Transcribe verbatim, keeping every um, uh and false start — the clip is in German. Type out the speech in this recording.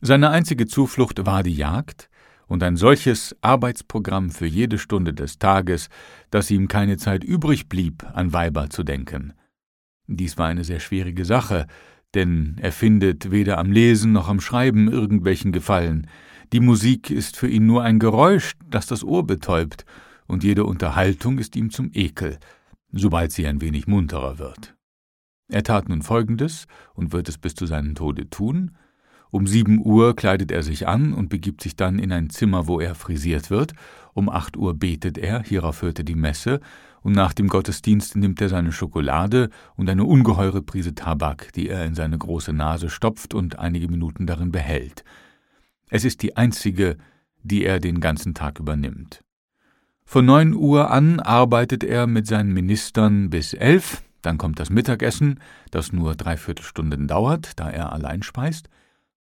Seine einzige Zuflucht war die Jagd und ein solches Arbeitsprogramm für jede Stunde des Tages, dass ihm keine Zeit übrig blieb, an Weiber zu denken. Dies war eine sehr schwierige Sache, denn er findet weder am Lesen noch am Schreiben irgendwelchen Gefallen. Die Musik ist für ihn nur ein Geräusch, das das Ohr betäubt, und jede Unterhaltung ist ihm zum Ekel, sobald sie ein wenig munterer wird. Er tat nun Folgendes und wird es bis zu seinem Tode tun: Um sieben Uhr kleidet er sich an und begibt sich dann in ein Zimmer, wo er frisiert wird. Um acht Uhr betet er, hierauf hört er die Messe, und nach dem Gottesdienst nimmt er seine Schokolade und eine ungeheure Prise Tabak, die er in seine große Nase stopft und einige Minuten darin behält. Es ist die einzige, die er den ganzen Tag übernimmt. Von neun Uhr an arbeitet er mit seinen Ministern bis elf, dann kommt das Mittagessen, das nur dreiviertel Stunden dauert, da er allein speist.